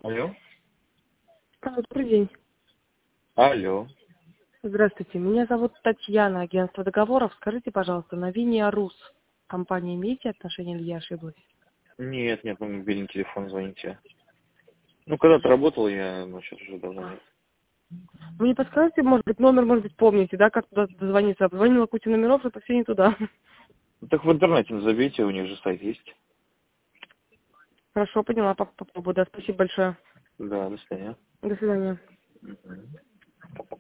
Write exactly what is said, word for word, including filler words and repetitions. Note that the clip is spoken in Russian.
Алло. А, Добрый день. Алло. Здравствуйте. Меня зовут Татьяна, агентство договоров. Скажите, пожалуйста, на Виния Рус компания имеете отношение или я ошиблась? Нет, нет, на мобильный телефон звоните. Ну, когда-то работал я, но сейчас уже давно нет. Вы не подскажете, может быть, номер, может быть, помните, да, как туда дозвониться? Обзвонила кучу номеров, это все не туда. Ну, так в интернете забейте, у них же сайт есть. Хорошо, поняла, поп- попробую, да, спасибо большое. Да, до свидания. До свидания. Мгм.